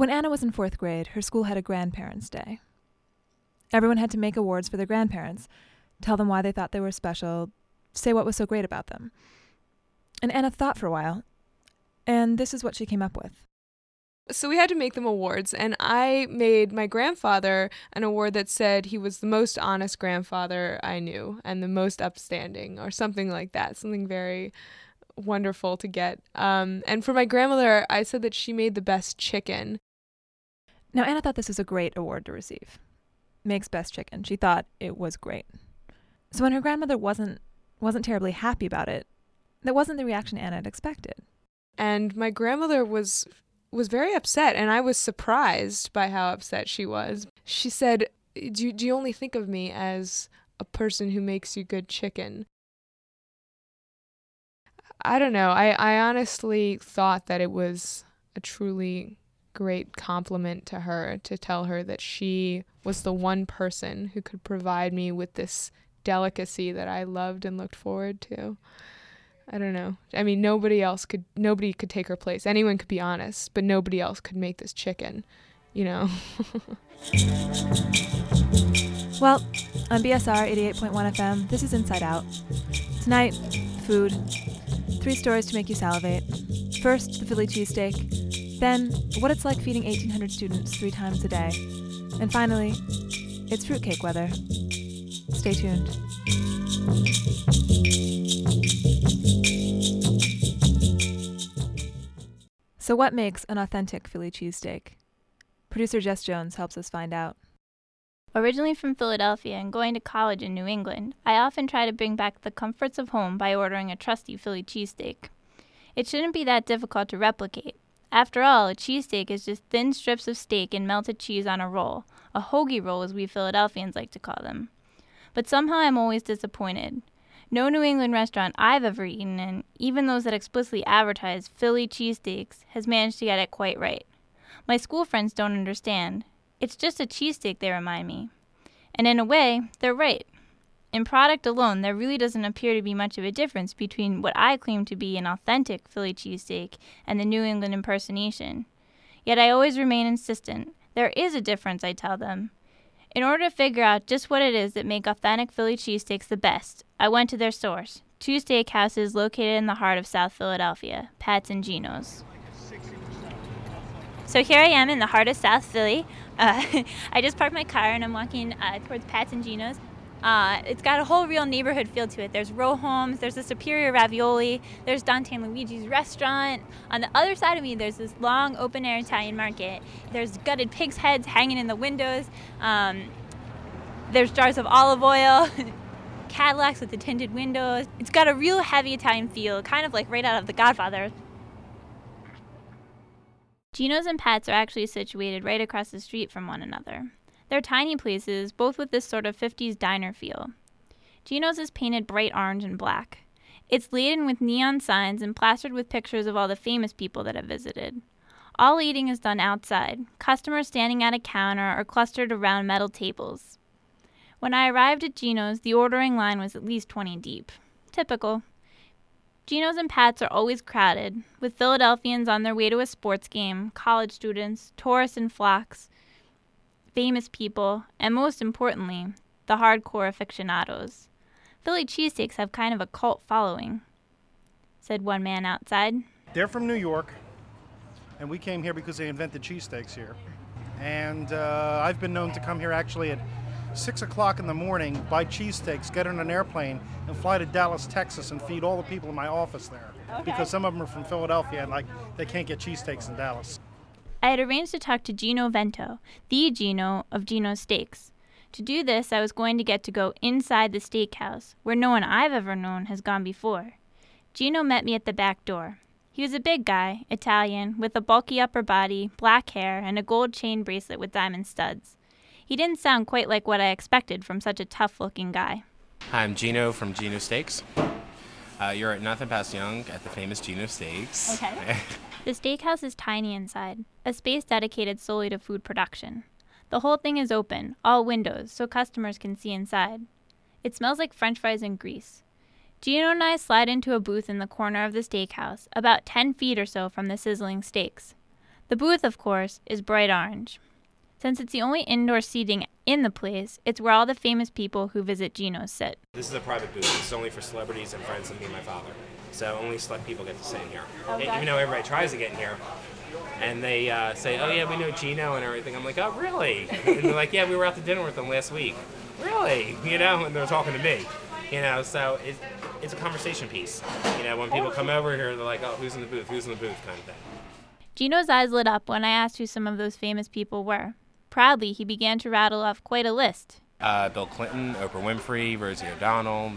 When Anna was in 4th grade, her school had a grandparents' day. Everyone had to make awards for their grandparents, tell them why they thought they were special, say what was so great about them. And Anna thought for a while, and this is what she came up with. So we had to make them awards, and I made my grandfather an award that said he was the most honest grandfather I knew and the most upstanding, or something like that, something very wonderful to get. And for my grandmother, I said that she made the best chicken. Now, Anna thought this was a great award to receive. Makes best chicken. She thought it was great. So when her grandmother wasn't terribly happy about it, that wasn't the reaction Anna had expected. And my grandmother was very upset, and I was surprised by how upset she was. She said, do you only think of me as a person who makes you good chicken? I don't know. I honestly thought that it was a truly great compliment to her to tell her that she was the one person who could provide me with this delicacy that I loved and looked forward to. I don't know. I mean, nobody could take her place. Anyone could be honest, but nobody else could make this chicken, you know. Well, on BSR 88.1 FM, this is Inside Out. Tonight, food. 3 stories to make you salivate. First, the Philly cheesesteak. Then, what it's like feeding 1,800 students 3 times a day. And finally, it's fruitcake weather. Stay tuned. So what makes an authentic Philly cheesesteak? Producer Jess Jones helps us find out. Originally from Philadelphia and going to college in New England, I often try to bring back the comforts of home by ordering a trusty Philly cheesesteak. It shouldn't be that difficult to replicate. After all, a cheesesteak is just thin strips of steak and melted cheese on a roll, a hoagie roll as we Philadelphians like to call them. But somehow I'm always disappointed. No New England restaurant I've ever eaten in, even those that explicitly advertise Philly cheesesteaks, has managed to get it quite right. My school friends don't understand. It's just a cheesesteak, they remind me. And in a way, they're right. In product alone, there really doesn't appear to be much of a difference between what I claim to be an authentic Philly cheesesteak and the New England impersonation. Yet I always remain insistent. There is a difference, I tell them. In order to figure out just what it is that make authentic Philly cheesesteaks the best, I went to their source, 2 steakhouses located in the heart of South Philadelphia, Pat's and Geno's. So here I am in the heart of South Philly. I just parked my car and I'm walking towards Pat's and Geno's. It's got a whole real neighborhood feel to it. There's row homes, there's the Superior Ravioli, there's Dante and Luigi's restaurant. On the other side of me, there's this long open-air Italian market. There's gutted pig's heads hanging in the windows. There's jars of olive oil, Cadillacs with the tinted windows. It's got a real heavy Italian feel, kind of like right out of The Godfather. Geno's and Pat's are actually situated right across the street from one another. They're tiny places, both with this sort of 50s diner feel. Geno's is painted bright orange and black. It's laden with neon signs and plastered with pictures of all the famous people that have visited. All eating is done outside, customers standing at a counter or clustered around metal tables. When I arrived at Geno's, the ordering line was at least 20 deep. Typical. Geno's and Pat's are always crowded, with Philadelphians on their way to a sports game, college students, tourists in flocks, famous people, and most importantly, the hardcore aficionados. Philly cheesesteaks have kind of a cult following, said one man outside. They're from New York, and we came here because they invented cheesesteaks here. And I've been known to come here actually at 6 o'clock in the morning, buy cheesesteaks, get on an airplane, and fly to Dallas, Texas, and feed all the people in my office there. Okay. Because some of them are from Philadelphia, and they can't get cheesesteaks in Dallas. I had arranged to talk to Gino Vento, the Gino of Geno's Steaks. To do this, I was going to get to go inside the steakhouse, where no one I've ever known has gone before. Gino met me at the back door. He was a big guy, Italian, with a bulky upper body, black hair, and a gold chain bracelet with diamond studs. He didn't sound quite like what I expected from such a tough-looking guy. Hi, I'm Gino from Gino Steaks. You're at Nathan Pass Young at the famous Gino Steaks. Okay. The steakhouse is tiny inside, a space dedicated solely to food production. The whole thing is open, all windows, so customers can see inside. It smells like French fries and grease. Gino and I slide into a booth in the corner of the steakhouse, about 10 feet or so from the sizzling steaks. The booth, of course, is bright orange. Since it's the only indoor seating in the place, it's where all the famous people who visit Geno's sit. This is a private booth. It's only for celebrities and friends and me and my father. So only select people get to sit in here. Even though everybody tries to get in here. And they say, oh yeah, we know Geno and everything. I'm like, oh really? And they're like, yeah, we were out to dinner with them last week. Really? And they're talking to me. So it's a conversation piece. When people come over here, they're like, oh, who's in the booth? Who's in the booth kind of thing. Geno's eyes lit up when I asked who some of those famous people were. Proudly, he began to rattle off quite a list. Bill Clinton, Oprah Winfrey, Rosie O'Donnell,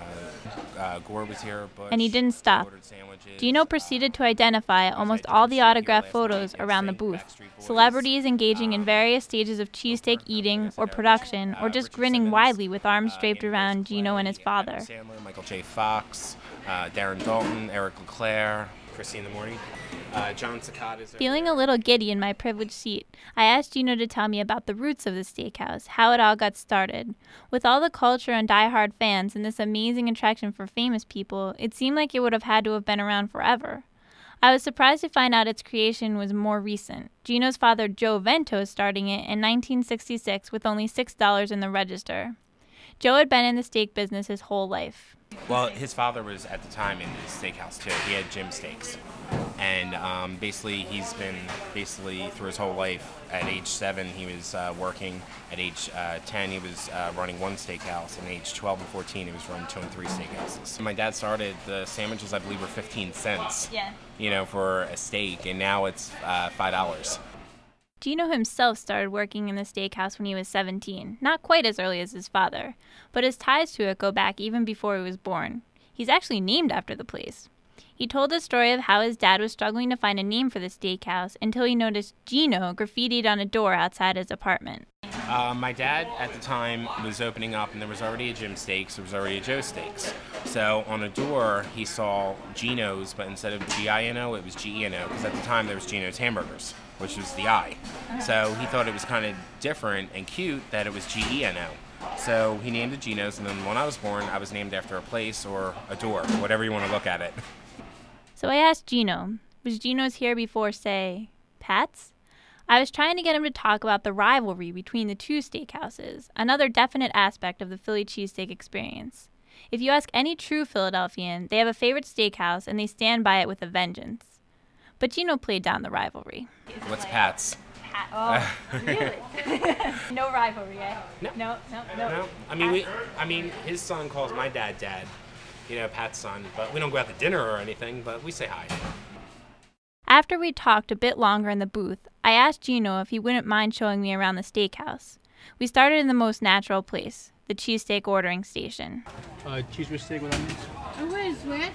Gore was here. Bush, and he didn't stop. Geno proceeded to identify almost all the autograph photos around the booth. Celebrities engaging in various stages of cheesesteak eating or production, or just grinning widely with arms draped around Geno and his father. Sandler, Michael J. Fox, Darren Dalton, Eric LeClaire, Chrissy in the Morning. John Cicada. Feeling a little giddy in my privileged seat, I asked Geno to tell me about the roots of the steakhouse, how it all got started. With all the culture and die-hard fans and this amazing attraction for famous people, it seemed like it would have had to have been around forever. I was surprised to find out its creation was more recent. Geno's father, Joe Vento, starting it in 1966 with only $6 in the register. Joe had been in the steak business his whole life. Well, his father was at the time in the steakhouse too. He had Jim Steaks. And basically, he's been through his whole life. At age 7, he was working. At age 10, he was running one steakhouse. And age 12 and 14, he was running 2 and 3 steakhouses. My dad started the sandwiches, I believe, were 15 cents. Yeah. For a steak, and now it's $5. Geno himself started working in the steakhouse when he was 17, not quite as early as his father, but his ties to it go back even before he was born. He's actually named after the place. He told the story of how his dad was struggling to find a name for the steakhouse until he noticed Geno graffitied on a door outside his apartment. My dad at the time was opening up, and there was already a Jim Steaks, there was already a Joe Steaks. So on a door, he saw Geno's, but instead of G-I-N-O, it was G-E-N-O, because at the time there was Geno's Hamburgers, which was the I. So he thought it was kind of different and cute that it was G-E-N-O. So he named it Geno's, and then when I was born, I was named after a place or a door, whatever you want to look at it. So I asked Geno, was Geno's here before, say, Pat's? I was trying to get him to talk about the rivalry between the two steakhouses, another definite aspect of the Philly cheesesteak experience. If you ask any true Philadelphian, they have a favorite steakhouse and they stand by it with a vengeance. But Geno played down the rivalry. What's Pat's? Oh, really? No rivalry, eh? No. No. I mean, his son calls my dad Dad. Pat's son, but we don't go out to dinner or anything, but we say hi. After we talked a bit longer in the booth, I asked Geno if he wouldn't mind showing me around the steakhouse. We started in the most natural place, the cheesesteak ordering station. Cheese with steak with onions.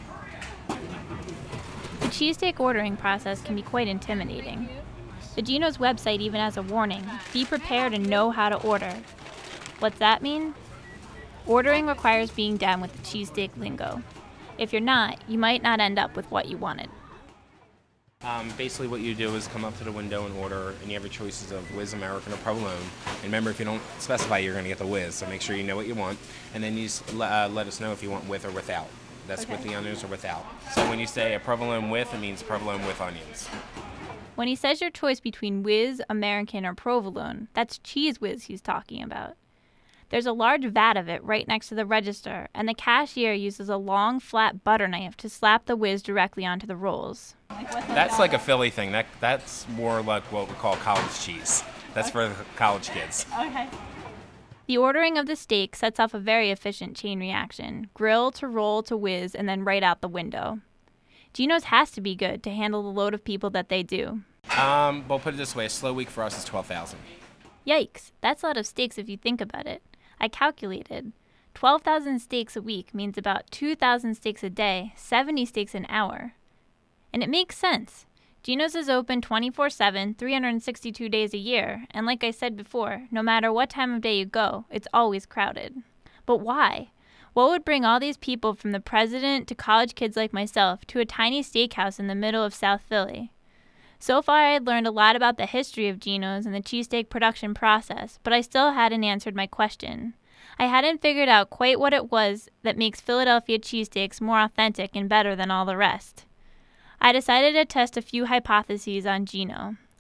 The cheesesteak ordering process can be quite intimidating. The Geno's website even has a warning, be prepared and know how to order. What's that mean? Ordering requires being down with the cheesesteak lingo. If you're not, you might not end up with what you wanted. Basically what you do is come up to the window and order, and you have your choices of Whiz, American, or provolone. And remember, if you don't specify, you're going to get the Whiz, so make sure you know what you want. And then you just let us know if you want with or without. That's okay. With the onions or without. So when you say a provolone with, it means provolone with onions. When he says your choice between Whiz, American, or provolone, that's Cheez Whiz he's talking about. There's a large vat of it right next to the register, and the cashier uses a long, flat butter knife to slap the whiz directly onto the rolls. That's like a Philly thing. That's more like what we call college cheese. That's for the college kids. Okay. The ordering of the steak sets off a very efficient chain reaction. Grill to roll to whiz, and then right out the window. Geno's has to be good to handle the load of people that they do. Well, put it this way, a slow week for us is 12,000. Yikes, that's a lot of steaks if you think about it. I calculated. 12,000 steaks a week means about 2,000 steaks a day, 70 steaks an hour. And it makes sense. Geno's is open 24/7, 362 days a year, and like I said before, no matter what time of day you go, it's always crowded. But why? What would bring all these people from the president to college kids like myself to a tiny steakhouse in the middle of South Philly? So far, I had learned a lot about the history of Geno's and the cheesesteak production process, but I still hadn't answered my question. I hadn't figured out quite what it was that makes Philadelphia cheesesteaks more authentic and better than all the rest. I decided to test a few hypotheses on Geno.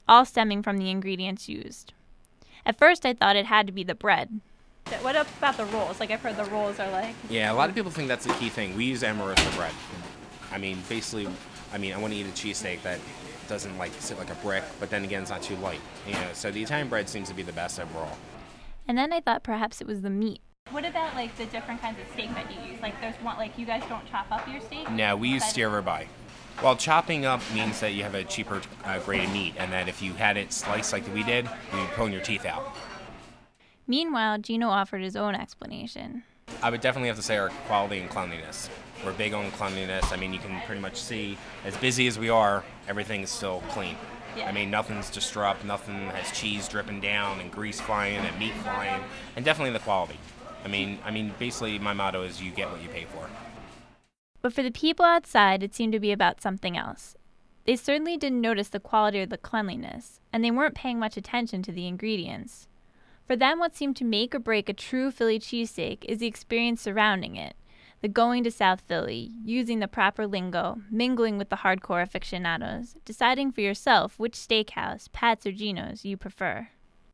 all stemming from the ingredients used. At first, I thought it had to be the bread. What about the rolls? Like, I've heard the rolls are like... Yeah, a lot of people think that's the key thing. We use Amoroso bread. I mean, basically, I want to eat a cheesesteak that doesn't like sit like a brick, but then again, it's not too light. So the Italian bread seems to be the best overall. And then I thought perhaps it was the meat. What about like the different kinds of steak that you use? Like there's one, like you guys don't chop up your steak? No, we use steer ribeye. Well, chopping up means that you have a cheaper grade of meat, and that if you had it sliced like we did, you'd be pulling your teeth out. Meanwhile, Gino offered his own explanation. I would definitely have to say our quality and cleanliness. We're big on cleanliness. You can pretty much see, as busy as we are, everything is still clean. Yeah. Nothing's disrupt, nothing has cheese dripping down and grease flying and meat flying, and definitely the quality. Basically my motto is you get what you pay for. But for the people outside, it seemed to be about something else. They certainly didn't notice the quality or the cleanliness, and they weren't paying much attention to the ingredients. For them, what seemed to make or break a true Philly cheesesteak is the experience surrounding it. The going to South Philly, using the proper lingo, mingling with the hardcore aficionados, deciding for yourself which steakhouse, Pat's or Gino's, you prefer.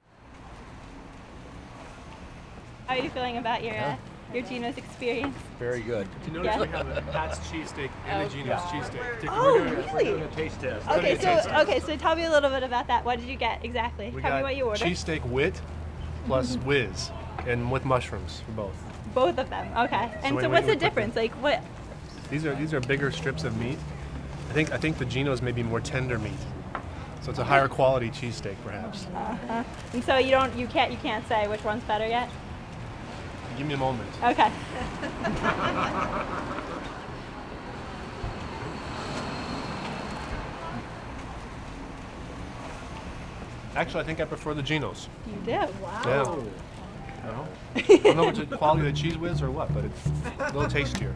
How are you feeling about your Gino's experience? Very good. You notice we have a Pat's cheesesteak and a Gino's cheesesteak. Really? We're doing a taste test. So tell me a little bit about that. What did you get exactly? Tell me what you ordered. Cheesesteak wit plus whiz, and with mushrooms for both. Both of them. Okay. And so what's the difference? Like what? These are bigger strips of meat. I think the Gino's may be more tender meat. So it's a higher quality cheesesteak perhaps. Uh-huh. And so you can't say which one's better yet? Give me a moment. Okay. Actually, I think I prefer the Gino's. You do? Wow. Yeah. I don't know if it's the quality of the cheese whiz or what, but it's a little tastier.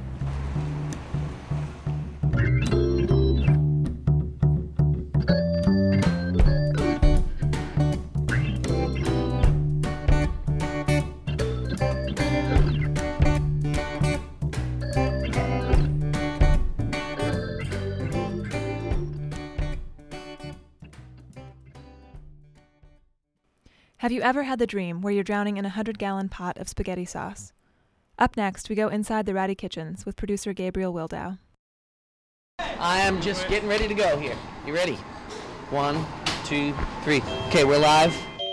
Have you ever had the dream where you're drowning in a 100-gallon pot of spaghetti sauce? Up next, we go inside the Ratty Kitchens with producer Gabriel Wildow. I am just getting ready to go here. You ready? 1, 2, 3. Okay, we're live.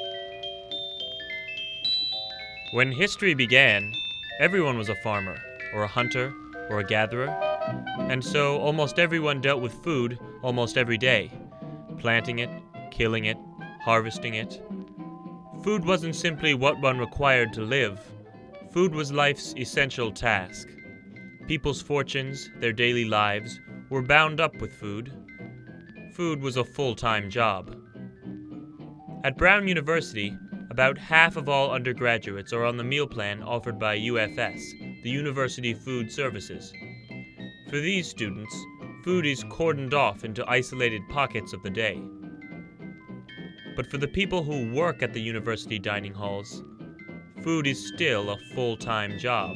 When history began, everyone was a farmer, or a hunter, or a gatherer. And so almost everyone dealt with food almost every day. Planting it, killing it, harvesting it. Food wasn't simply what one required to live. Food was life's essential task. People's fortunes, their daily lives, were bound up with food. Food was a full-time job. At Brown University, about half of all undergraduates are on the meal plan offered by UFS, the University Food Services. For these students, food is cordoned off into isolated pockets of the day. But for the people who work at the university dining halls, food is still a full-time job.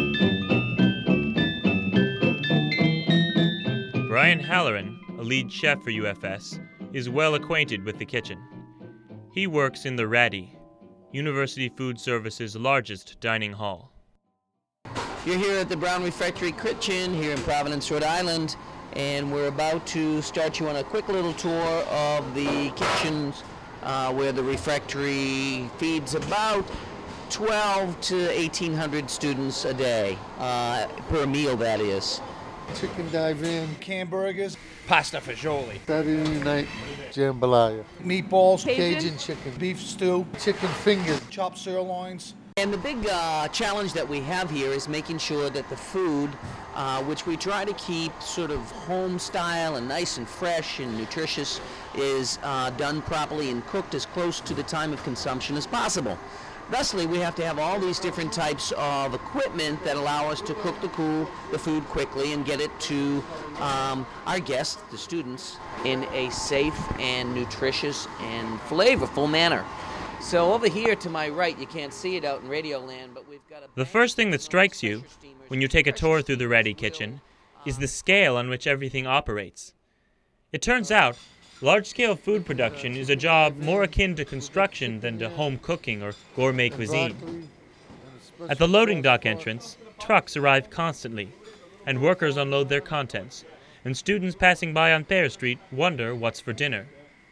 Brian Halloran, a lead chef for UFS, is well acquainted with the kitchen. He works in the Ratty, University Food Services' largest dining hall. You're here at the Brown Refectory Kitchen here in Providence, Rhode Island, and we're about to start you on a quick little tour of the kitchens where the refectory feeds about 12 to 1,800 students a day, per meal that is. Chicken dive-in, Canned burgers, pasta fagioli, Saturday night jambalaya, meatballs, Cajun chicken, beef stew, chicken fingers, chopped sirloins. And the big challenge that we have here is making sure that the food, which we try to keep sort of home style and nice and fresh and nutritious, is done properly and cooked as close to the time of consumption as possible. Thusly, we have to have all these different types of equipment that allow us to cook the food quickly and get it to our guests, the students, in a safe and nutritious and flavorful manner. So over here to my right, you can't see it out in Radio Land, but we've got a... The first thing that strikes you when you take a tour through the Ratty Kitchen is the scale on which everything operates. It turns out Large-scale food production is a job more akin to construction than to home cooking or gourmet cuisine. At the loading dock entrance, trucks arrive constantly, and workers unload their contents, and students passing by on Thayer Street wonder what's for dinner.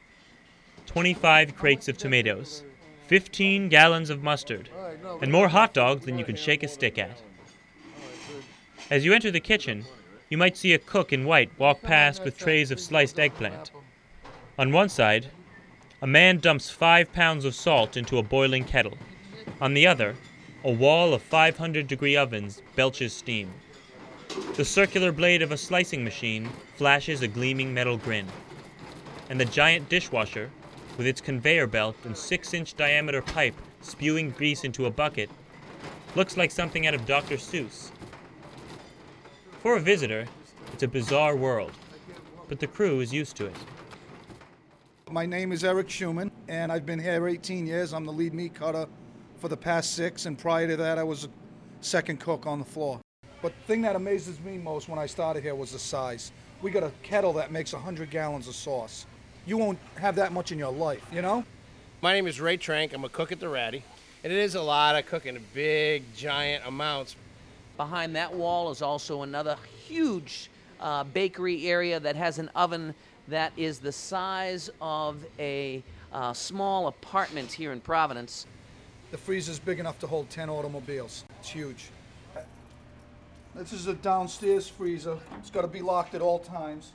25 crates of tomatoes, 15 gallons of mustard, and more hot dogs than you can shake a stick at. As you enter the kitchen, you might see a cook in white walk past with trays of sliced eggplant. On one side, a man dumps 5 pounds of salt into a boiling kettle. On the other, a wall of 500-degree ovens belches steam. The circular blade of a slicing machine flashes a gleaming metal grin. And the giant dishwasher, with its conveyor belt and 6-inch diameter pipe spewing grease into a bucket, looks like something out of Dr. Seuss. For a visitor, it's a bizarre world, but the crew is used to it. My name is Eric Schumann, and I've been here 18 years. I'm the lead meat cutter for the past 6, and prior to that, I was a second cook on the floor. But the thing that amazes me most when I started here was the size. We got a kettle that makes 100 gallons of sauce. You won't have that much in your life, you know? My name is Ray Trank. I'm a cook at the Ratty, and it is a lot of cooking, big, giant amounts. Behind that wall is also another huge bakery area that has an oven that is the size of a small apartment here in Providence. The freezer's big enough to hold 10 automobiles. It's huge. This is a downstairs freezer. It's got to be locked at all times.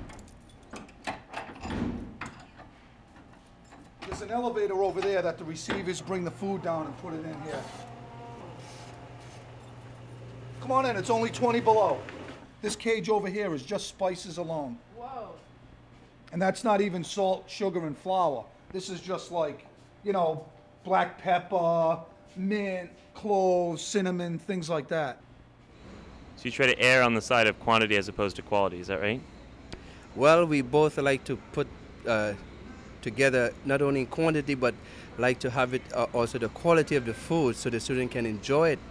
There's an elevator over there that the receivers bring the food down and put it in here. Come on in, it's only 20 below. This cage over here is just spices alone. Whoa. And that's not even salt, sugar, and flour. This is just like, black pepper, mint, cloves, cinnamon, things like that. So you try to err on the side of quantity as opposed to quality, is that right? Well, we both like to put together not only quantity, but like to have it also the quality of the food so the student can enjoy it.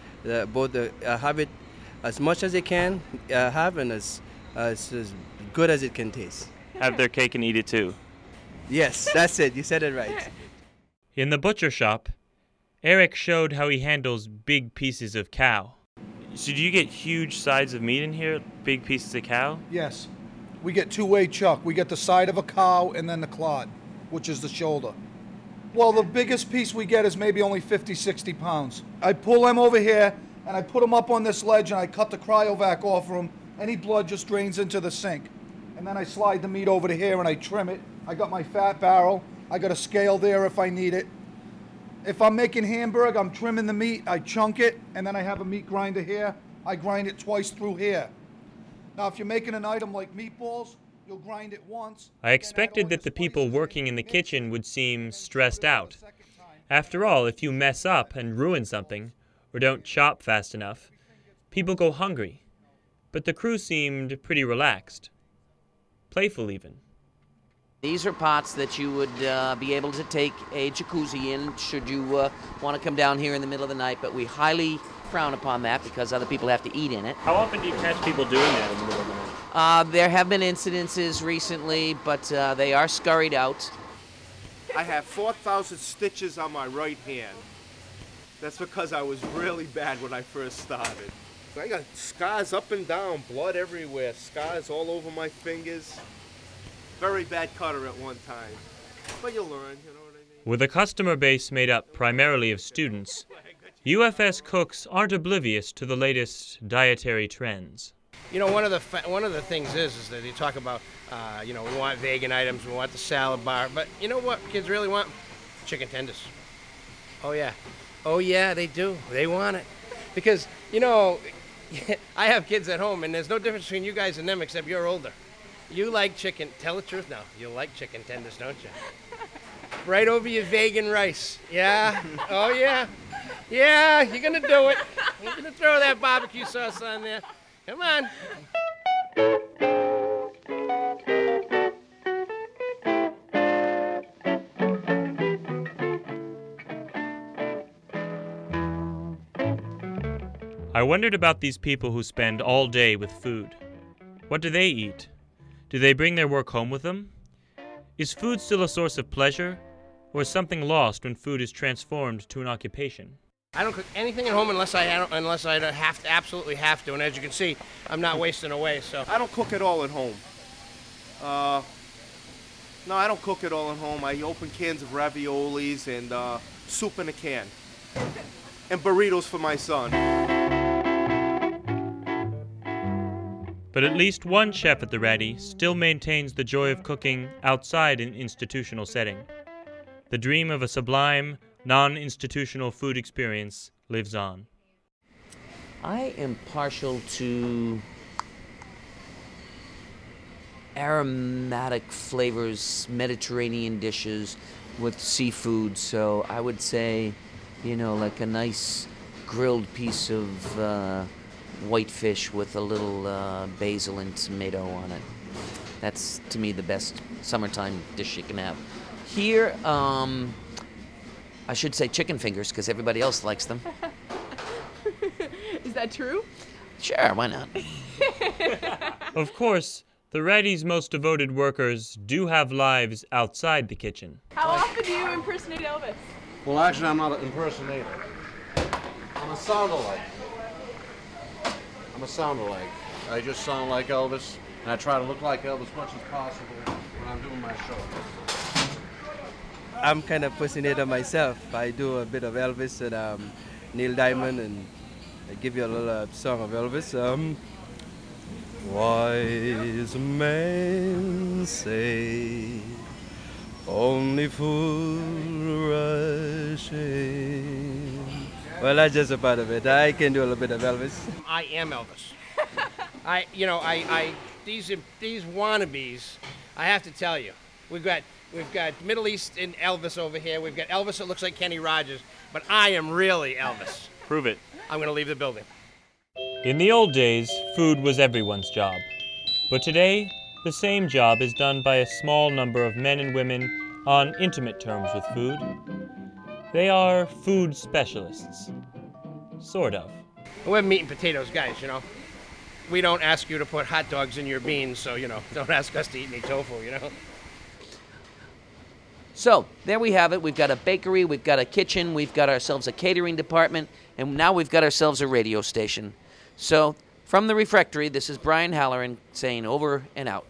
Have it as much as they can have and as good as it can taste. Have their cake and eat it too. Yes, that's it. You said it right. In the butcher shop, Eric showed how he handles big pieces of cow. So do you get huge sides of meat in here? Big pieces of cow? Yes. We get two-way chuck. We get the side of a cow and then the clod, which is the shoulder. Well, the biggest piece we get is maybe only 50, 60 pounds. I pull them over here, and I put them up on this ledge, and I cut the cryovac off of them. Any blood just drains into the sink. And then I slide the meat over to here, and I trim it. I got my fat barrel. I got a scale there if I need it. If I'm making hamburger, I'm trimming the meat, I chunk it, and then I have a meat grinder here. I grind it twice through here. Now, if you're making an item like meatballs, you'll grind it once. I expected that the people working in the kitchen would seem stressed out. After all, if you mess up and ruin something, or don't chop fast enough, people go hungry. But the crew seemed pretty relaxed. Playful even. These are pots that you would be able to take a jacuzzi in should you want to come down here in the middle of the night, but we highly frown upon that because other people have to eat in it. How often do you catch people doing that in the middle of the night? There have been incidences recently, but they are scurried out. I have 4,000 stitches on my right hand. That's because I was really bad when I first started. I got scars up and down, blood everywhere, scars all over my fingers. Very bad cutter at one time, but you learn, you know what I mean? With a customer base made up primarily of students, UFS cooks aren't oblivious to the latest dietary trends. You know, one of the things is that they talk about, we want vegan items, we want the salad bar, but you know what kids really want? Chicken tenders. Oh yeah, they do. They want it. Because, I have kids at home, and there's no difference between you guys and them except you're older. You like chicken. Tell the truth now. You like chicken tenders, don't you? Right over your vegan rice. Yeah? Oh, yeah. Yeah, you're going to do it. You're going to throw that barbecue sauce on there. Come on. I wondered about these people who spend all day with food. What do they eat? Do they bring their work home with them? Is food still a source of pleasure, or is something lost when food is transformed to an occupation? I don't cook anything at home unless I absolutely have to. And as you can see, I'm not wasting away. So I don't cook at all at home. No, I don't cook at all at home. I open cans of raviolis and soup in a can. And burritos for my son. But at least one chef at the Ratty still maintains the joy of cooking outside an institutional setting. The dream of a sublime, non-institutional food experience lives on. I am partial to aromatic flavors, Mediterranean dishes with seafood. So I would say, like a nice grilled piece of whitefish with a little basil and tomato on it. That's, to me, the best summertime dish you can have. Here, I should say chicken fingers because everybody else likes them. Is that true? Sure, why not? Of course, the Ratty's most devoted workers do have lives outside the kitchen. How often do you impersonate Elvis? Well, actually, I'm not an impersonator. I'm a sound-alike. I just sound like Elvis, and I try to look like Elvis as much as possible when I'm doing my show. I'm kind of impersonator myself. I do a bit of Elvis and Neil Diamond, and I give you a little song of Elvis. Wise men say only fool rushing. Well, that's just a part of it. I can do a little bit of Elvis. I am Elvis. These wannabes, I have to tell you, we've got Middle Eastern Elvis over here. We've got Elvis that looks like Kenny Rogers, but I am really Elvis. Prove it. I'm going to leave the building. In the old days, food was everyone's job. But today, the same job is done by a small number of men and women on intimate terms with food. They are food specialists. Sort of. We're meat and potatoes guys, We don't ask you to put hot dogs in your beans, so, don't ask us to eat any tofu, So, there we have it. We've got a bakery, we've got a kitchen, we've got ourselves a catering department, and now we've got ourselves a radio station. So, from the refectory, this is Brian Halloran saying over and out.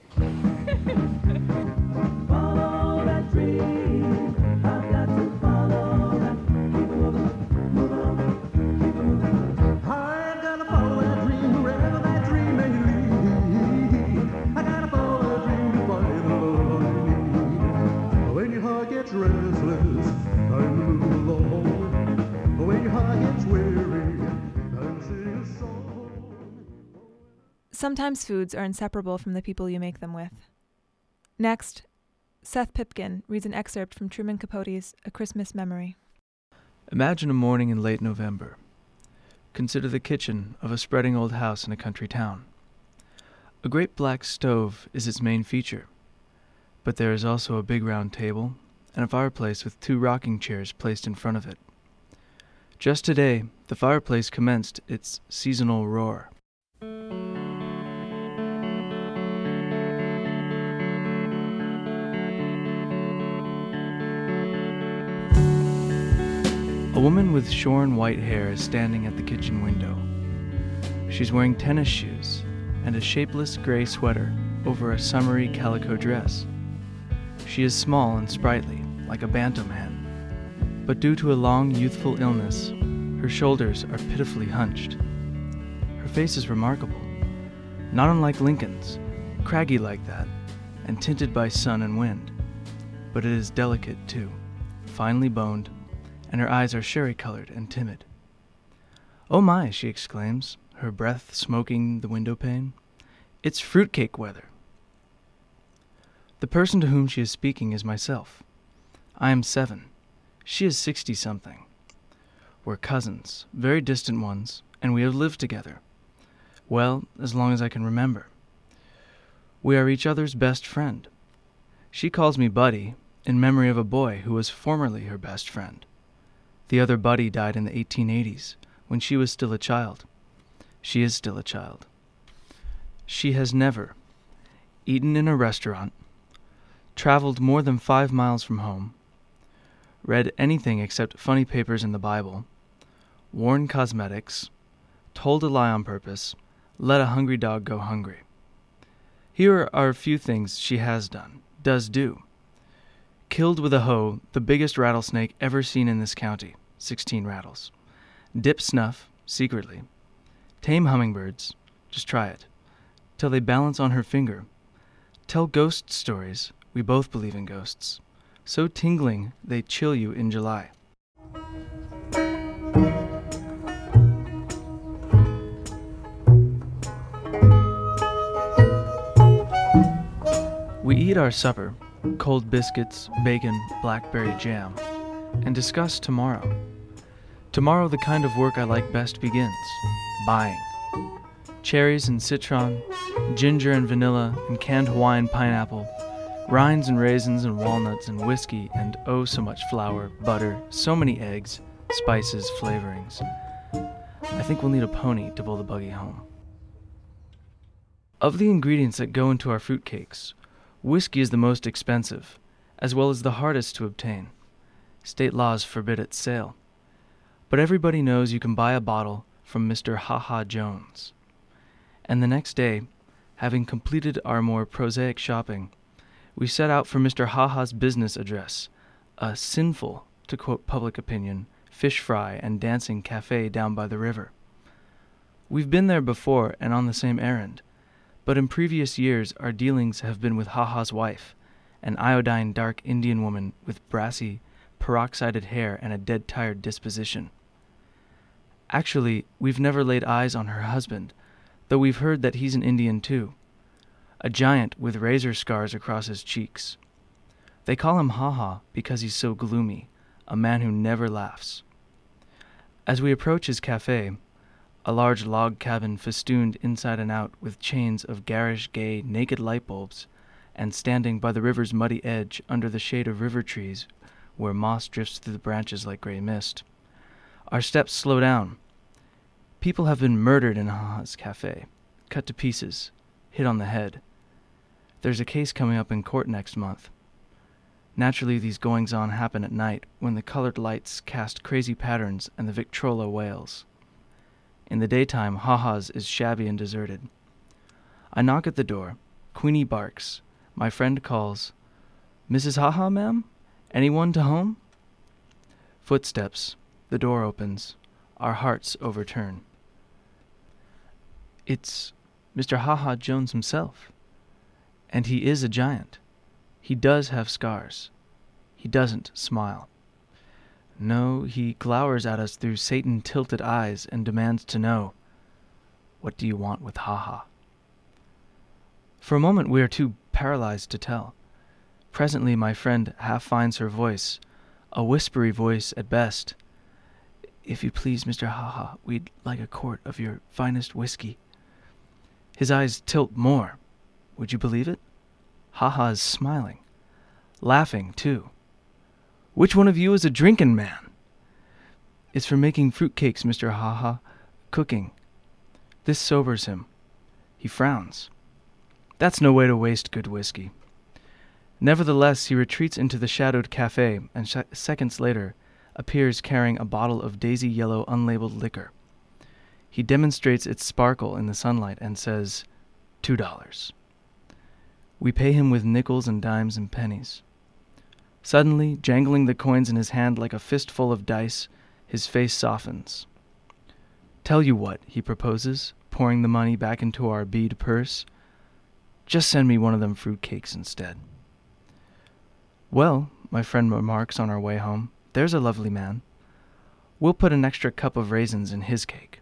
Sometimes foods are inseparable from the people you make them with. Next, Seth Pipkin reads an excerpt from Truman Capote's A Christmas Memory. Imagine a morning in late November. Consider the kitchen of a spreading old house in a country town. A great black stove is its main feature, but there is also a big round table and a fireplace with 2 rocking chairs placed in front of it. Just today, the fireplace commenced its seasonal roar. A woman with shorn white hair is standing at the kitchen window. She's wearing tennis shoes and a shapeless gray sweater over a summery calico dress. She is small and sprightly, like a bantam hen, but due to a long youthful illness, her shoulders are pitifully hunched. Her face is remarkable, not unlike Lincoln's, craggy like that, and tinted by sun and wind. But it is delicate too, finely boned, and her eyes are sherry-colored and timid. "Oh my," she exclaims, her breath smoking the window pane. "It's fruitcake weather." The person to whom she is speaking is myself. I am 7. She is 60-something. We're cousins, very distant ones, and we have lived together. Well, as long as I can remember. We are each other's best friend. She calls me Buddy, in memory of a boy who was formerly her best friend. The other Buddy died in the 1880s, when she was still a child. She is still a child. She has never eaten in a restaurant, traveled more than 5 miles from home, read anything except funny papers in the Bible, worn cosmetics, told a lie on purpose, let a hungry dog go hungry. Here are a few things she has done, does do. Killed with a hoe the biggest rattlesnake ever seen in this county, 16 rattles. Dip snuff, secretly. Tame hummingbirds, just try it, till they balance on her finger. Tell ghost stories, we both believe in ghosts, so tingling they chill you in July. We eat our supper, cold biscuits, bacon, blackberry jam, and discuss tomorrow. Tomorrow the kind of work I like best begins, buying. Cherries and citron, ginger and vanilla and canned Hawaiian pineapple, rinds and raisins and walnuts and whiskey and oh so much flour, butter, so many eggs, spices, flavorings. I think we'll need a pony to pull the buggy home. Of the ingredients that go into our fruitcakes, whiskey is the most expensive, as well as the hardest to obtain. State laws forbid its sale. But everybody knows you can buy a bottle from Mr. Ha-Ha Jones. And the next day, having completed our more prosaic shopping, we set out for Mr. Ha-Ha's business address, a sinful, to quote public opinion, fish fry and dancing cafe down by the river. We've been there before and on the same errand, but in previous years our dealings have been with Ha-Ha's wife, an iodine dark Indian woman with brassy, peroxided hair and a dead-tired disposition. Actually, we've never laid eyes on her husband, though we've heard that he's an Indian too, a giant with razor scars across his cheeks. They call him Ha-Ha because he's so gloomy, a man who never laughs. As we approach his cafe, a large log cabin festooned inside and out with chains of garish, gay, naked light bulbs, and standing by the river's muddy edge under the shade of river trees where moss drifts through the branches like gray mist. Our steps slow down. People have been murdered in Ha-Ha's cafe, cut to pieces, hit on the head. There's a case coming up in court next month. Naturally, these goings-on happen at night when the colored lights cast crazy patterns and the Victrola wails. In the daytime, Ha-Ha's is shabby and deserted. I knock at the door. Queenie barks. My friend calls, "Mrs. Ha-Ha, ma'am? Anyone to home?" Footsteps. The door opens. Our hearts overturn. It's Mr. Ha-Ha Jones himself. And he is a giant. He does have scars. He doesn't smile. No, he glowers at us through Satan-tilted eyes and demands to know, "What do you want with Ha-Ha?" For a moment we are too paralyzed to tell. Presently my friend half finds her voice, a whispery voice at best. "If you please, Mr. Ha-Ha, we'd like a quart of your finest whiskey." His eyes tilt more. Would you believe it? Ha-Ha is smiling. Laughing, too. "Which one of you is a drinkin' man?" "It's for making fruitcakes, Mr. Ha-Ha. Cooking." This sobers him. He frowns. That's no way to waste good whiskey. Nevertheless, he retreats into the shadowed cafe and seconds later appears carrying a bottle of daisy yellow unlabeled liquor. He demonstrates its sparkle in the sunlight and says, $2. We pay him with nickels and dimes and pennies. Suddenly, jangling the coins in his hand like a fistful of dice, his face softens. "Tell you what," he proposes, pouring the money back into our bead purse. "Just send me one of them fruitcakes instead." "Well," my friend remarks on our way home, "there's a lovely man. We'll put an extra cup of raisins in his cake."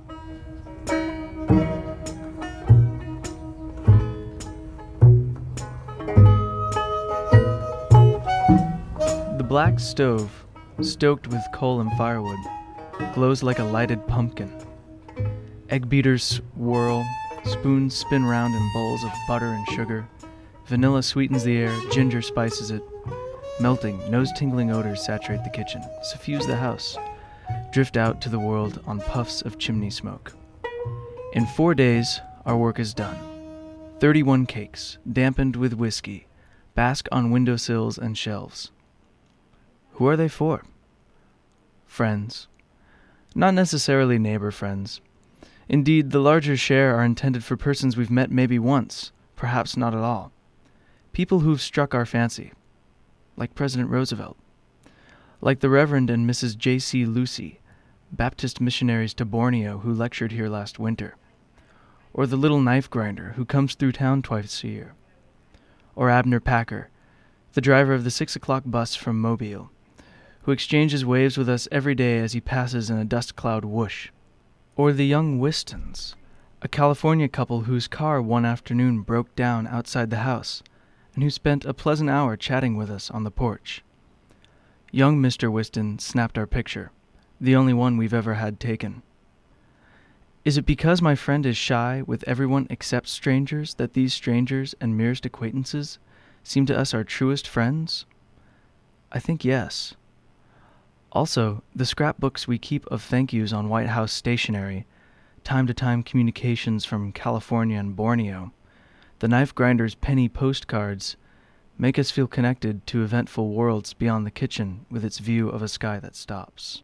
The black stove, stoked with coal and firewood, glows like a lighted pumpkin. Egg beaters whirl, spoons spin round in bowls of butter and sugar. Vanilla sweetens the air, ginger spices it. Melting, nose-tingling odors saturate the kitchen, suffuse the house, drift out to the world on puffs of chimney smoke. In 4 days, our work is done. 31 cakes, dampened with whiskey, bask on windowsills and shelves. Who are they for? Friends. Not necessarily neighbor friends. Indeed, the larger share are intended for persons we've met maybe once, perhaps not at all. People who've struck our fancy. Like President Roosevelt. Like the Reverend and Mrs. J.C. Lucy, Baptist missionaries to Borneo who lectured here last winter. Or the little knife grinder who comes through town twice a year. Or Abner Packer, the driver of the 6 o'clock bus from Mobile, who exchanges waves with us every day as he passes in a dust cloud whoosh. Or the young Wistons, a California couple whose car one afternoon broke down outside the house, and who spent a pleasant hour chatting with us on the porch. Young Mr. Whiston snapped our picture, the only one we've ever had taken. Is it because my friend is shy with everyone except strangers that these strangers and merest acquaintances seem to us our truest friends? I think yes. Also, the scrapbooks we keep of thank yous on White House stationery, time-to-time communications from California and Borneo, the knife grinder's penny postcards, make us feel connected to eventful worlds beyond the kitchen with its view of a sky that stops.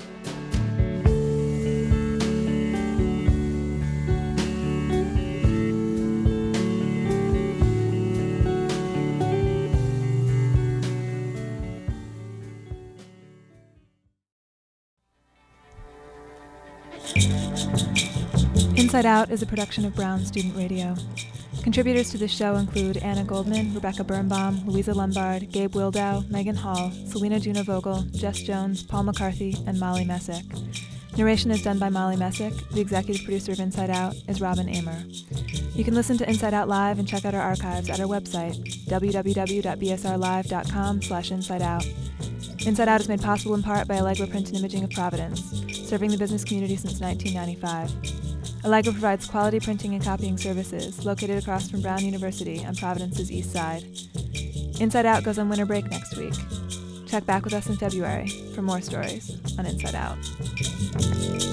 Inside Out is a production of Brown Student Radio. Contributors to the show include Anna Goldman, Rebecca Birnbaum, Louisa Lombard, Gabe Wildow, Megan Hall, Selena Juno Vogel, Jess Jones, Paul McCarthy, and Molly Messick. Narration is done by Molly Messick. The executive producer of Inside Out is Robin Amer. You can listen to Inside Out Live and check out our archives at our website, www.bsrlive.com/insideout. Inside Out is made possible in part by Allegra Print and Imaging of Providence, serving the business community since 1995. Allegra provides quality printing and copying services located across from Brown University on Providence's east side. Inside Out goes on winter break next week. Check back with us in February for more stories on Inside Out.